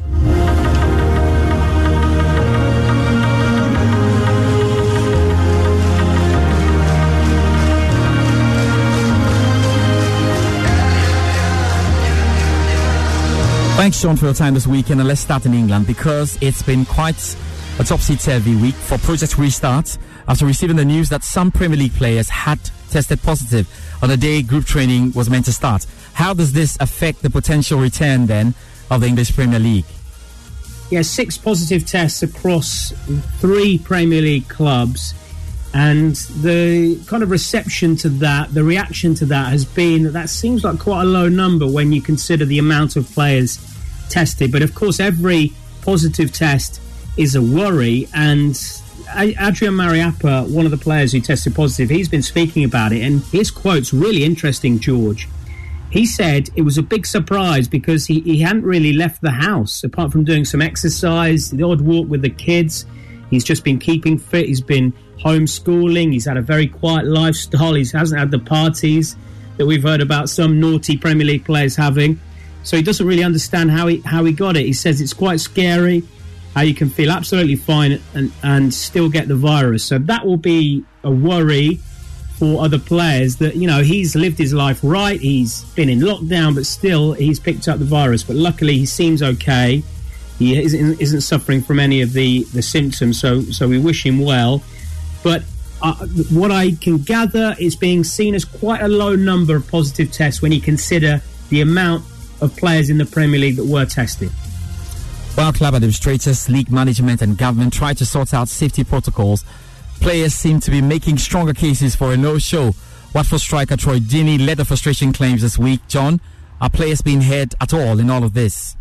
Speaker 14: Thanks, Sean, for your time this weekend. And let's start in England, because it's been quite a topsy-turvy week for Project Restart after receiving the news that some Premier League players had tested positive on the day group training was meant to start. How does this affect the potential return, then, of the English Premier League?
Speaker 2: Yeah, 6 positive tests across 3 Premier League clubs. And the kind of reception to that, the reaction to that has been that seems like quite a low number when you consider the amount of players tested. But of course, every positive test is a worry. And Adrian Mariappa, one of the players who tested positive, he's been speaking about it. And his quote's really interesting, George. He said it was a big surprise because he hadn't really left the house, apart from doing some exercise, the odd walk with the kids. He's just been keeping fit. He's been homeschooling. He's had a very quiet lifestyle. He hasn't had the parties that we've heard about some naughty Premier League players having. So he doesn't really understand how he got it. He says it's quite scary how you can feel absolutely fine and still get the virus. So that will be a worry for other players, that, you know, he's lived his life right. He's been in lockdown, but still he's picked up the virus. But luckily he seems okay. He isn't suffering from any of the symptoms, so we wish him well. But what I can gather is being seen as quite a low number of positive tests when you consider the amount of players in the Premier League that were tested.
Speaker 14: While club administrators, league management and government try to sort out safety protocols, players seem to be making stronger cases for a no-show. Watford striker Troy Deeney led the frustration claims this week. John, are players being heard at all in all of this?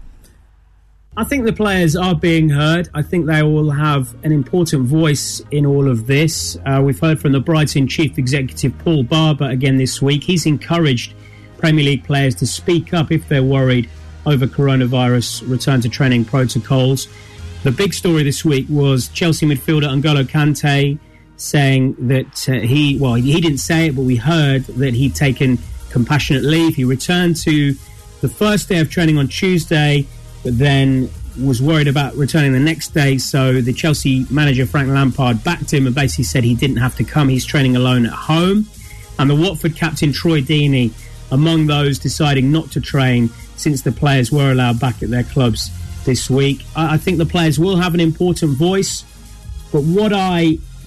Speaker 2: I think the players are being heard. I think they will have an important voice in all of this. We've heard from the Brighton Chief Executive Paul Barber again this week. He's encouraged Premier League players to speak up if they're worried over coronavirus return to training protocols. The big story this week was Chelsea midfielder N'Golo Kante saying that he didn't say it, but we heard that he'd taken compassionate leave. He returned to the first day of training on Tuesday, but then was worried about returning the next day. So the Chelsea manager, Frank Lampard, backed him and basically said he didn't have to come. He's training alone at home. And the Watford captain, Troy Deeney, among those deciding not to train since the players were allowed back at their clubs this week. I think the players will have an important voice. But what I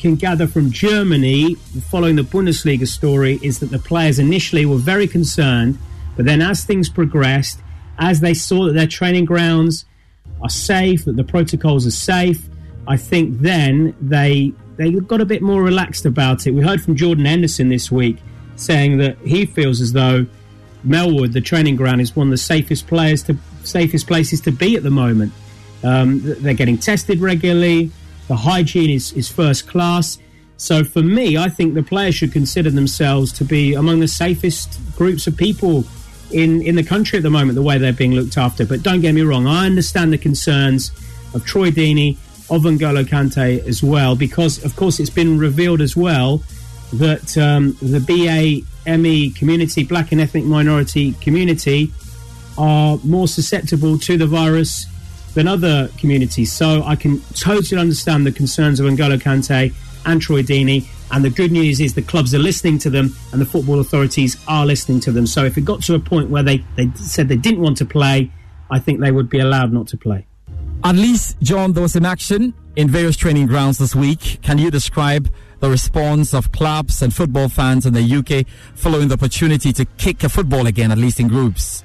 Speaker 2: can gather from Germany, following the Bundesliga story, is that the players initially were very concerned, but then as things progressed, as they saw that their training grounds are safe, that the protocols are safe, I think then they got a bit more relaxed about it. We heard from Jordan Henderson this week saying that he feels as though Melwood, the training ground, is one of the safest places to be at the moment. They're getting tested regularly. The hygiene is first class. So for me, I think the players should consider themselves to be among the safest groups of people in the country at the moment, the way they're being looked after. But don't get me wrong, I understand the concerns of Troy Deeney, of N'Golo Kante as well, because, of course, it's been revealed as well that the BAME community, black and ethnic minority community, are more susceptible to the virus than other communities. So I can totally understand the concerns of N'Golo Kante and Troy Deeney. And the good news is the clubs are listening to them and the football authorities are listening to them. So if it got to a point where they said they didn't want to play, I think they would be allowed not to play.
Speaker 14: At least, John, there was an action in various training grounds this week. Can you describe the response of clubs and football fans in the UK following the opportunity to kick a football again, at least in groups?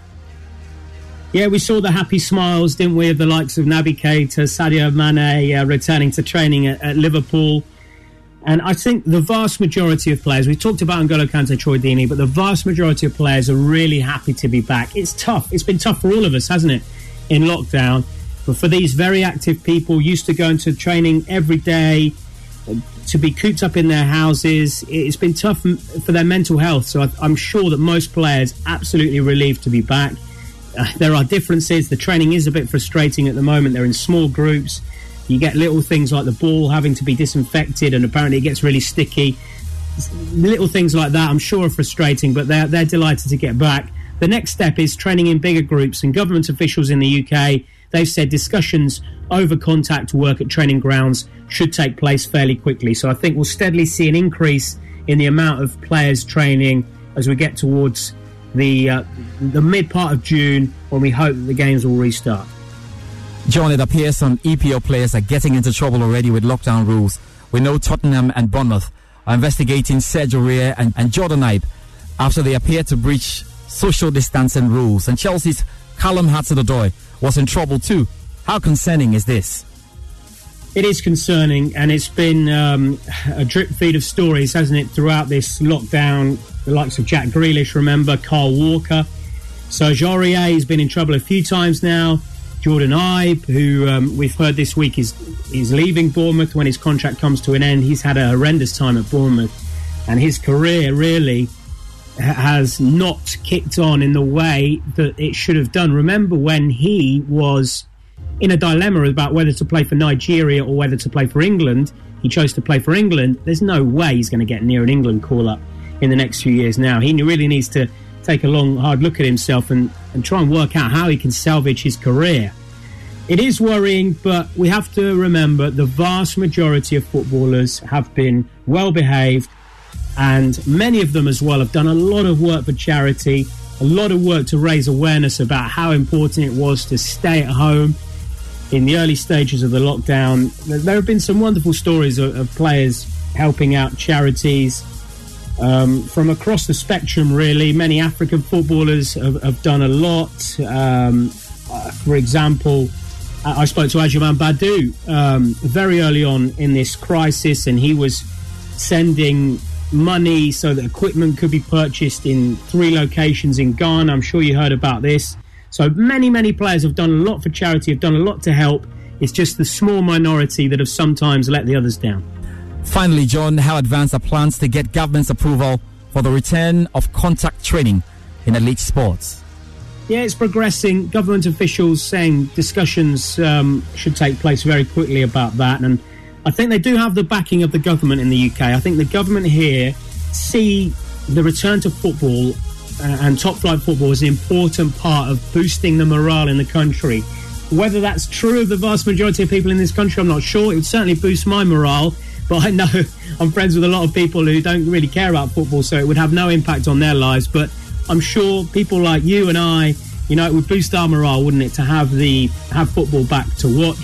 Speaker 2: Yeah, we saw the happy smiles, didn't we, of the likes of Naby Keita, Sadio Mane returning to training at Liverpool. And I think the vast majority of players, we talked about N'Golo Kante, Troy Deeney, but the vast majority of players are really happy to be back. It's tough. It's been tough for all of us, hasn't it, in lockdown? But for these very active people used to going to training every day, to be cooped up in their houses, it's been tough for their mental health. So I'm sure that most players absolutely relieved to be back. There are differences. The training is a bit frustrating at the moment. They're in small groups. You get little things like the ball having to be disinfected, and apparently it gets really sticky. Little things like that I'm sure are frustrating, but they're delighted to get back. The next step is training in bigger groups, and government officials in the UK, they've said discussions over contact work at training grounds should take place fairly quickly. So I think we'll steadily see an increase in the amount of players training as we get towards the mid part of June, when we hope that the games will restart.
Speaker 14: John, it appears some EPL players are getting into trouble already with lockdown rules. We know Tottenham and Bournemouth are investigating Serge Aurier and Jordan Ibe after they appear to breach social distancing rules. And Chelsea's Callum Hudson-Odoi was in trouble too. How concerning is this?
Speaker 2: It is concerning, and it's been a drip feed of stories, hasn't it, throughout this lockdown. The likes of Jack Grealish, remember, Kyle Walker. Serge Aurier has been in trouble a few times now. Jordan Ibe, who we've heard this week is leaving Bournemouth when his contract comes to an end. He's had a horrendous time at Bournemouth, and his career really has not kicked on in the way that it should have done. Remember when he was in a dilemma about whether to play for Nigeria or whether to play for England? He chose to play for England. There's no way he's going to get near an England call-up in the next few years now. He really needs to take a long, hard look at himself and try and work out how he can salvage his career. It is worrying, but we have to remember the vast majority of footballers have been well behaved, and many of them as well have done a lot of work for charity, a lot of work to raise awareness about how important it was to stay at home in the early stages of the lockdown. There have been some wonderful stories of players helping out charities from across the spectrum, really. Many African footballers have done a lot. For example, I spoke to Ajuman Badu very early on in this crisis, and he was sending money so that equipment could be purchased in 3 locations in Ghana. I'm sure you heard about this. So many players have done a lot for charity, have done a lot to help. It's just the small minority that have sometimes let the others down.
Speaker 14: Finally, John, how advanced are plans to get government's approval for the return of contact training in elite sports?
Speaker 2: Yeah, it's progressing. Government officials saying discussions should take place very quickly about that. And I think they do have the backing of the government in the UK. I think the government here see the return to football and top-flight football is an important part of boosting the morale in the country. Whether that's true of the vast majority of people in this country, I'm not sure. It would certainly boost my morale, but I know I'm friends with a lot of people who don't really care about football, so it would have no impact on their lives. But I'm sure people like you and I, it would boost our morale, wouldn't it, to have football back to watch.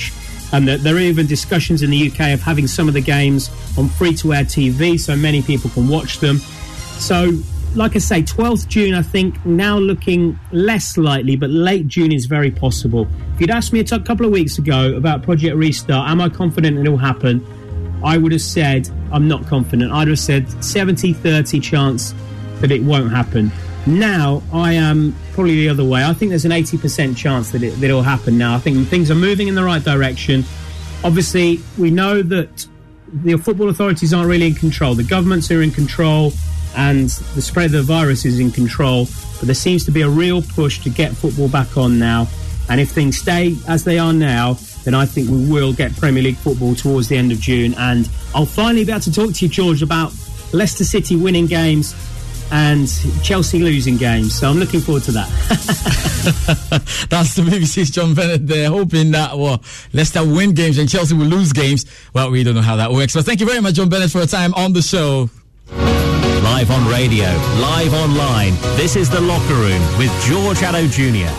Speaker 2: And there are even discussions in the UK of having some of the games on free-to-air TV so many people can watch them. So, like I say, 12th June, I think, now looking less likely, but late June is very possible. If you'd asked me a couple of weeks ago about Project Restart, am I confident it will happen? I would have said I'm not confident. I'd have said 70-30 chance that it won't happen. Now, I am probably the other way. I think there's an 80% chance that it'll happen now. I think things are moving in the right direction. Obviously, we know that the football authorities aren't really in control. The governments are in control and the spread of the virus is in control. But there seems to be a real push to get football back on now. And if things stay as they are now, then I think we will get Premier League football towards the end of June. And I'll finally be able to talk to you, George, about Leicester City winning games and Chelsea losing games. So I'm looking forward to that.
Speaker 14: That's the BBC's John Bennett there, hoping that Leicester win games and Chelsea will lose games. Well, we don't know how that works. But thank you very much, John Bennett, for your time on the show.
Speaker 11: Live on radio, live online. This is The Locker Room with George Addo Jr.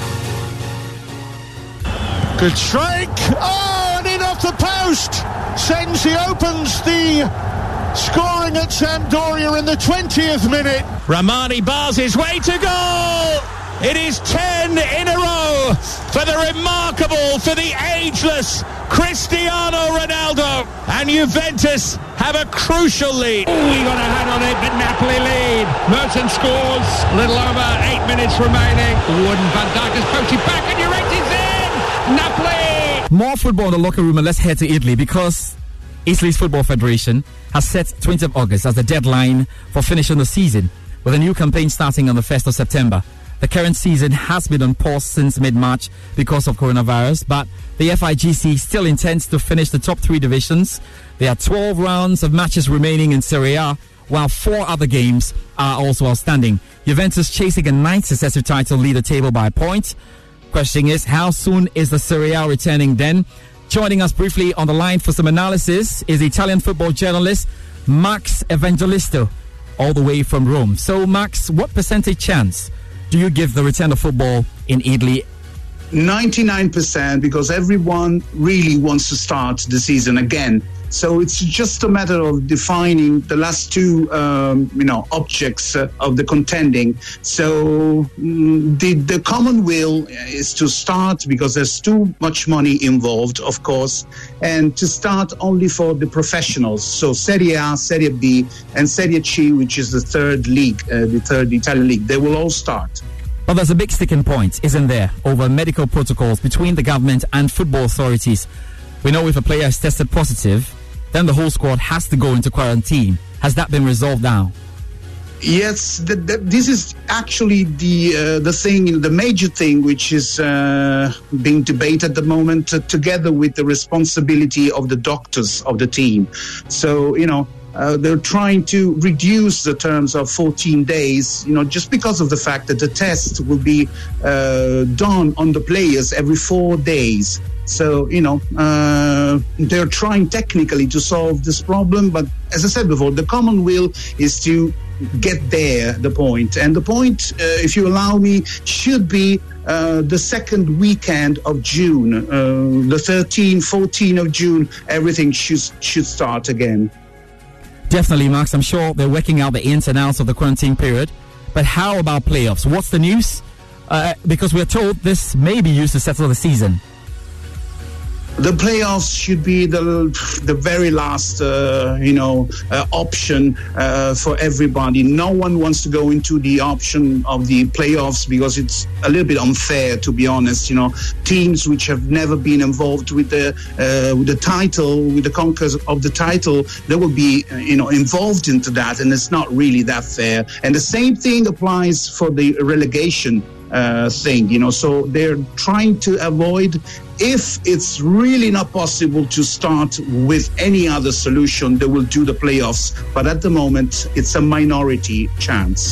Speaker 16: Good strike. Oh, and in off the post. Sensi opens the scoring at Sampdoria in the 20th minute.
Speaker 18: Ramani bars his way to goal. It is 10 in a row for the remarkable, for the ageless Cristiano Ronaldo. And Juventus have a crucial lead. Oh, he got a hand on it, but Napoli lead. Mertens scores, a little over 8 minutes remaining. Wooden Van Dijk has poked it back and Juventus in. Napoli.
Speaker 14: More football in the locker room, and let's head to Italy because Italy's Football Federation has set 20th of August as the deadline for finishing the season, with a new campaign starting on the 1st of September. The current season has been on pause since mid-March because of coronavirus, but the FIGC still intends to finish the top 3 divisions. There are 12 rounds of matches remaining in Serie A, while 4 other games are also outstanding. Juventus, chasing a 9th successive title, lead the table by a point. Question is, how soon is the Serie A returning then? Joining us briefly on the line for some analysis is the Italian football journalist Max Evangelisto, all the way from Rome. So, Max, what percentage chance do you give the return of football in Italy?
Speaker 1: 99%, because everyone really wants to start the season again. So it's just a matter of defining the last 2, objects of the contending. So the common will is to start, because there's too much money involved, of course, and to start only for the professionals. So Serie A, Serie B, and Serie C, which is the third league, the third Italian league, they will all start.
Speaker 14: But there's a big sticking point, isn't there, over medical protocols between the government and football authorities. We know if a player is tested positive, then the whole squad has to go into quarantine. Has that been resolved now?
Speaker 1: Yes, this is actually the thing, the major thing, which is being debated at the moment, together with the responsibility of the doctors of the team. So, they're trying to reduce the terms of 14 days, just because of the fact that the test will be done on the players every 4 days. So, they're trying technically to solve this problem. But as I said before, the common will is to get there, the point. And the point, if you allow me, should be the second weekend of June, the 13, 14 of June, everything should start again.
Speaker 14: Definitely, Max. I'm sure they're working out the ins and outs of the quarantine period. But how about playoffs? What's the news? Because we're told this may be used to settle the season.
Speaker 1: The playoffs should be the very last, option for everybody. No one wants to go into the option of the playoffs because it's a little bit unfair, to be honest. Teams which have never been involved with the title, with the conquest of the title, they will be, involved into that, and it's not really that fair. And the same thing applies for the relegation thing. So they're trying to avoid. If it's really not possible to start with any other solution, they will do the playoffs. But at the moment, it's a minority chance.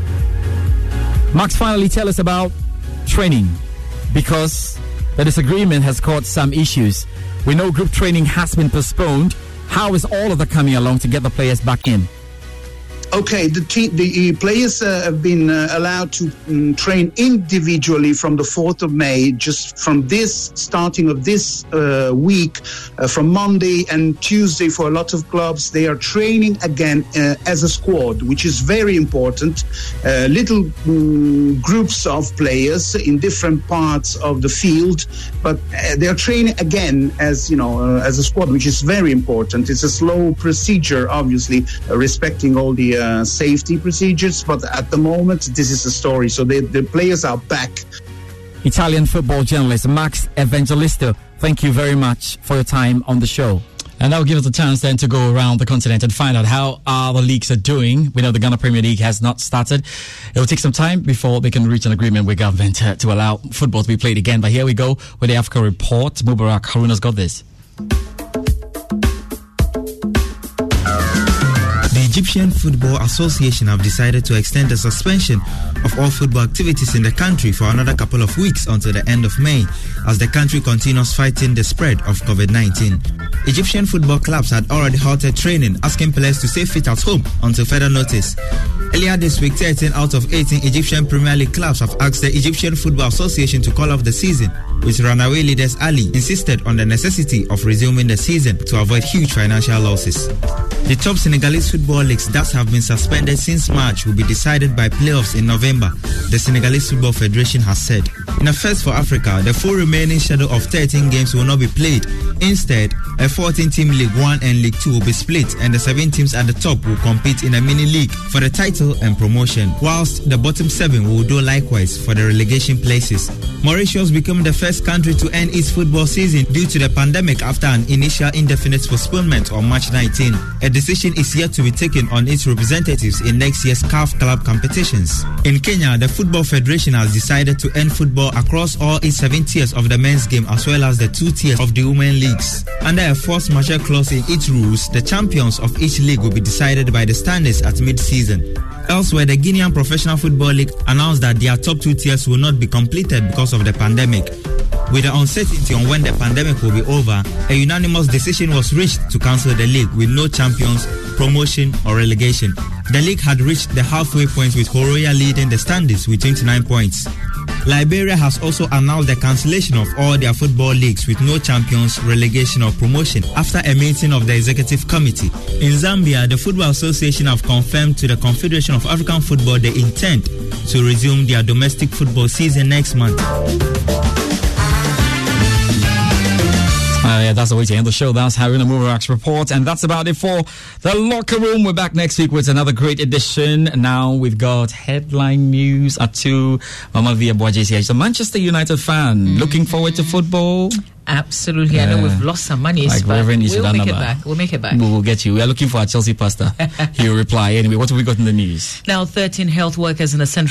Speaker 14: Max, finally tell us about training, because the disagreement has caused some issues. We know group training has been postponed. How is all of that coming along to get the players back in?
Speaker 1: Okay, the players have been allowed to train individually from the 4th of May, just from this starting of this week, from Monday and Tuesday for a lot of clubs. They are training again as a squad, which is very important. Little groups of players in different parts of the field, but they are training again as as a squad, which is very important. It's a slow procedure, obviously, respecting all the safety procedures, but at the moment this is the story. So the players are back.
Speaker 14: Italian football journalist Max Evangelisto, thank you very much for your time on the show. And that will give us a chance then to go around the continent and find out how other leagues are doing. We know the Ghana Premier League has not started. It will take some time before they can reach an agreement with government to allow football to be played again. But here we go with the Africa Report. Mubarak Haruna's got this.
Speaker 4: The Egyptian Football Association have decided to extend the suspension of all football activities in the country for another couple of weeks until the end of May, as the country continues fighting the spread of COVID-19. Egyptian football clubs had already halted training, asking players to stay fit at home until further notice. Earlier this week, 13 out of 18 Egyptian Premier League clubs have asked the Egyptian Football Association to call off the season, with runaway leaders Ali insisted on the necessity of resuming the season to avoid huge financial losses. The top Senegalese football leagues that have been suspended since March will be decided by playoffs in November, the Senegalese Football Federation has said. In a first for Africa, the full remaining schedule of 13 games will not be played. Instead, a 14-team League 1 and League 2 will be split, and the 7 teams at the top will compete in a mini-league for the title and promotion, whilst the bottom 7 will do likewise for the relegation places. Mauritius became the first country to end its football season due to the pandemic after an initial indefinite postponement on March 19. A decision is yet to be taken on its representatives in next year's CAF club competitions. In Kenya, the Football Federation has decided to end football across all its 7 tiers of the men's game as well as the 2 tiers of the women leagues. Under a force majeure clause in its rules, the champions of each league will be decided by the standings at mid-season. Elsewhere, the Guinean Professional Football League announced that their top 2 tiers will not be completed because of the pandemic. With the uncertainty on when the pandemic will be over, a unanimous decision was reached to cancel the league with no champions, promotion or relegation. The league had reached the halfway point with Horoya leading the standings with 29 points. Liberia has also announced the cancellation of all their football leagues with no champions, relegation or promotion after a meeting of the executive committee. In Zambia, the Football Association have confirmed to the Confederation of African Football they intend to resume their domestic football season next month.
Speaker 14: That's the way to end the show. That's Haruna Mubarak's report, and that's about it for the Locker Room. We're back next week with another great edition. Now we've got headline news at 2. Mama Via Boajesi is a Manchester United fan. Looking forward to football.
Speaker 7: Absolutely. I know we've lost some money,
Speaker 14: like
Speaker 7: but we'll make it back. We'll make it back.
Speaker 14: We will get you. We are looking for our Chelsea pastor. He will reply. Anyway, what have we got in the news?
Speaker 7: Now, 13 health workers in the central